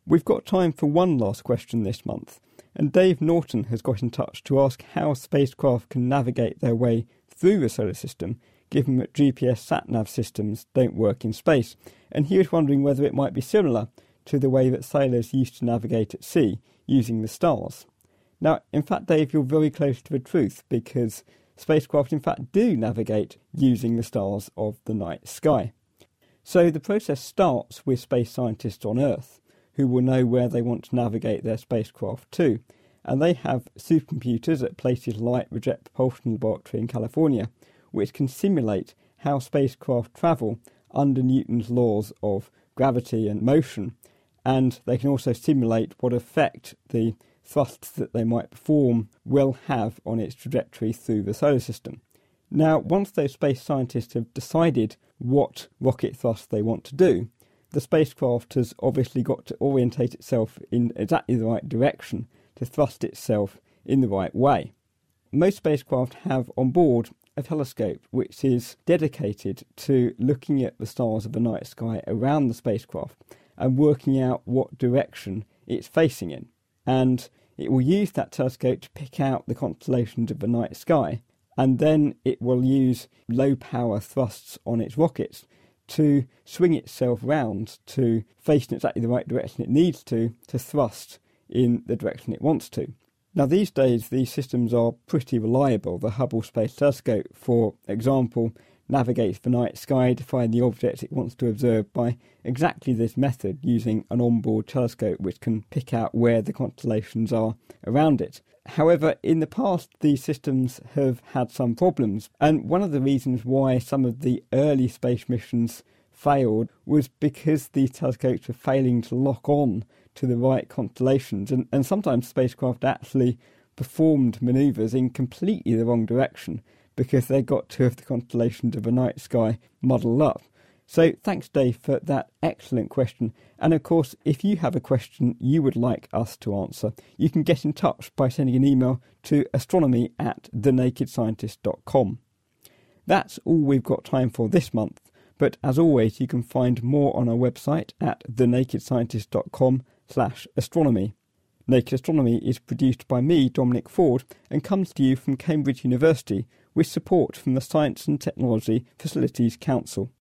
We've got time for one last question this month, and Dave Norton has got in touch to ask how spacecraft can navigate their way through the solar system, given that GPS sat-nav systems don't work in space, and he was wondering whether it might be similar to the way that sailors used to navigate at sea using the stars. Now, in fact, Dave, you're very close to the truth, because spacecraft in fact do navigate using the stars of the night sky. So the process starts with space scientists on Earth, who will know where they want to navigate their spacecraft to, and they have supercomputers at places like the Jet Propulsion Laboratory in California, which can simulate how spacecraft travel under Newton's laws of gravity and motion, and they can also simulate what effect the thrusts that they might perform will have on its trajectory through the solar system. Now, once those space scientists have decided what rocket thrust they want to do, the spacecraft has obviously got to orientate itself in exactly the right direction to thrust itself in the right way. Most spacecraft have on board a telescope which is dedicated to looking at the stars of the night sky around the spacecraft and working out what direction it's facing in. And it will use that telescope to pick out the constellations of the night sky, and then it will use low power thrusts on its rockets to swing itself round to face in exactly the right direction it needs to thrust in the direction it wants to. Now, these days these systems are pretty reliable. The Hubble Space Telescope, for example, navigates the night sky to find the objects it wants to observe by exactly this method, using an onboard telescope which can pick out where the constellations are around it. However, in the past, these systems have had some problems, and one of the reasons why some of the early space missions failed was because these telescopes were failing to lock on to the right constellations, and sometimes spacecraft actually performed manoeuvres in completely the wrong direction because they got two of the constellations of the night sky muddled up. So thanks, Dave, for that excellent question. And of course, if you have a question you would like us to answer, you can get in touch by sending an email to astronomy@thenakedscientist.com. That's all we've got time for this month, but as always, you can find more on our website at thenakedscientist.com/astronomy. Naked Astronomy is produced by me, Dominic Ford, and comes to you from Cambridge University with support from the Science and Technology Facilities Council.